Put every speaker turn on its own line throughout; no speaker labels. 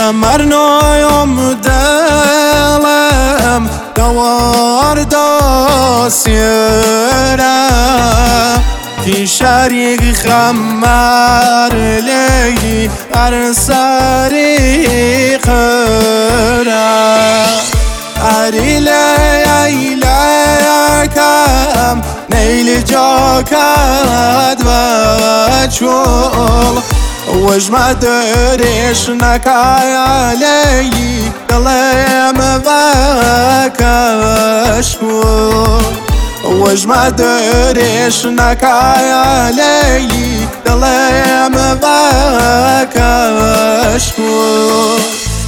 مرنایم دلم دوار داسیره کی شریک خمر لیلی هر سری خره عریله کم نیل جاکد و چول وجمع درش نکای لیلی دلم و کشکول وجمع درش نکای لیلی دلم و کشکول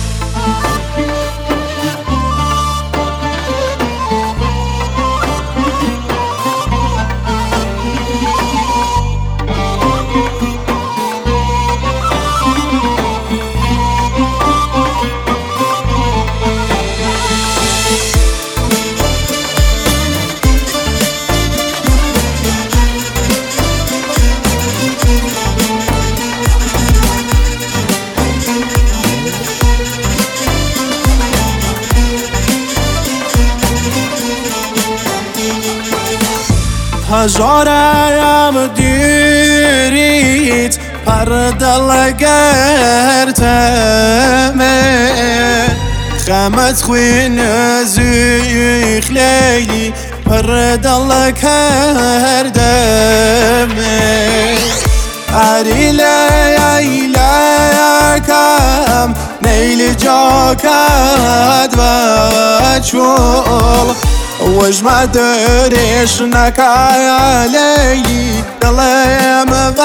هزارم دیریت پر دل گرتمه خمت خوین زیخ لیلی پر دل کردمه عریله کم نیل جاکد و چول وجمع درش نکای لیلی دلم و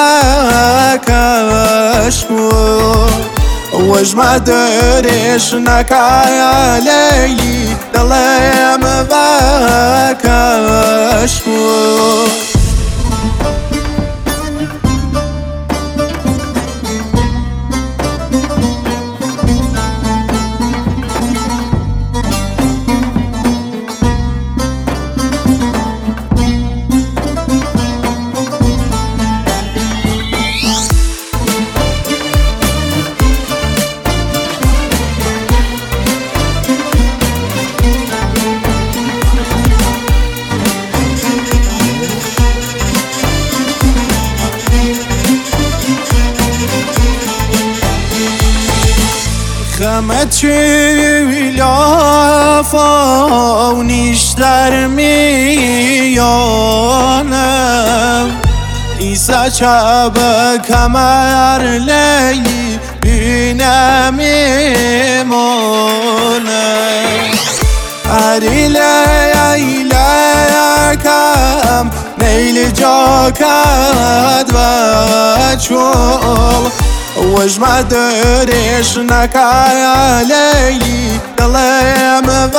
کشکول وجمع درش نکای لیلی دلم و کشکول خمت لافا و نیش در میانم ایسا چاب کمر لیلی بینم ایمانم عریله کم نیل جاکد و چول وجمع درش نکای لیلی دلم و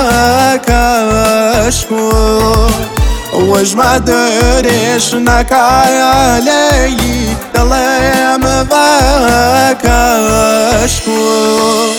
کشکول وجمع درش نکای لیلی دلم و کشکول